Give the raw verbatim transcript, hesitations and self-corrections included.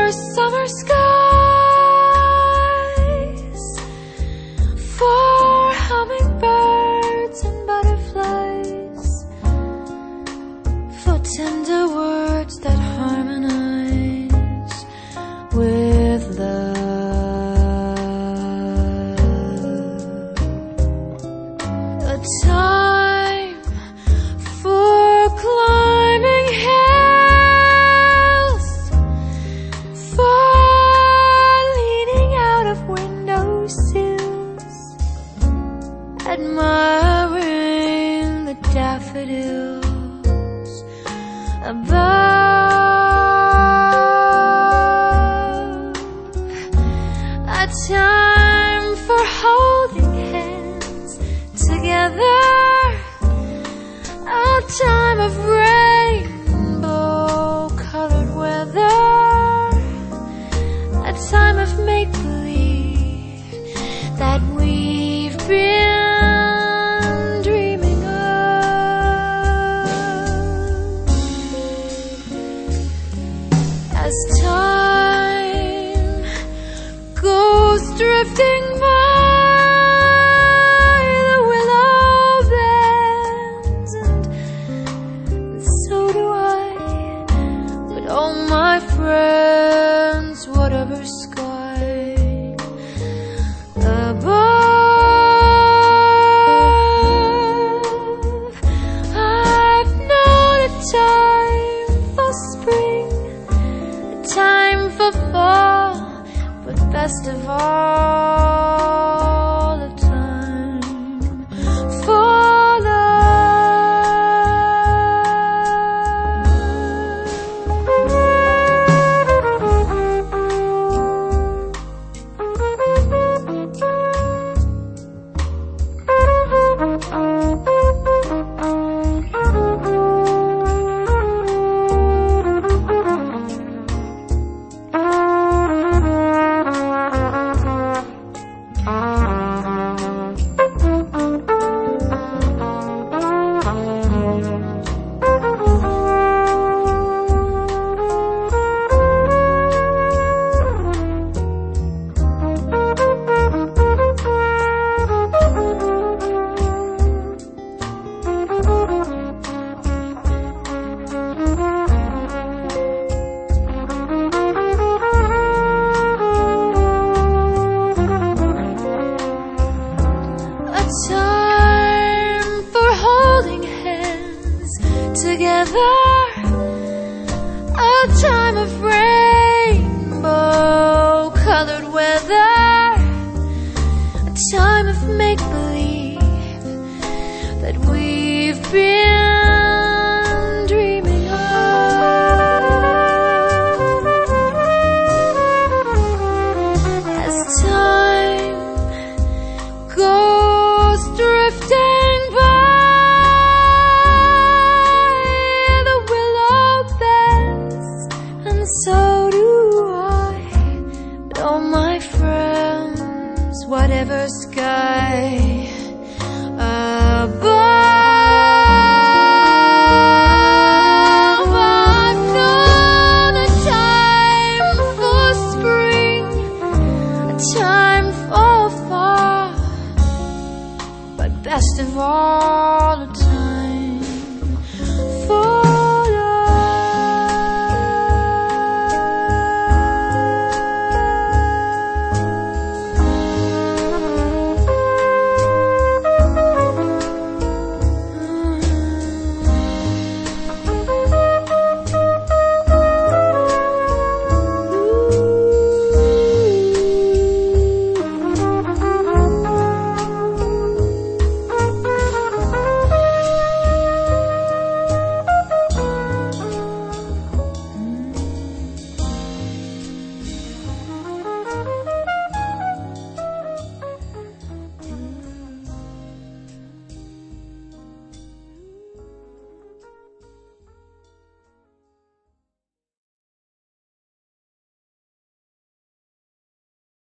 for summer skies, for hummingbirds and butterflies, for tender words that harmonize with love. A time for climbing hills, for leaning out of windowsills, admiring the daffodils above. A time for holding hands together, a time of rainbow-colored weather, a time of make-believe that we've been dreaming of. As time goes drifting by the willow bends, and so do I. But oh, my friends, whatever sky above, I've known a time for spring, a time for fall, but best of all, a time for a time for holding hands together, a time of rainbow-colored weather, a time of make-believe that we've been dreaming of. As time goes drifting by the willow bends, and so do I. But oh, my friends, whatever sky above, I've known a time for spring, a time for fall, but best of all,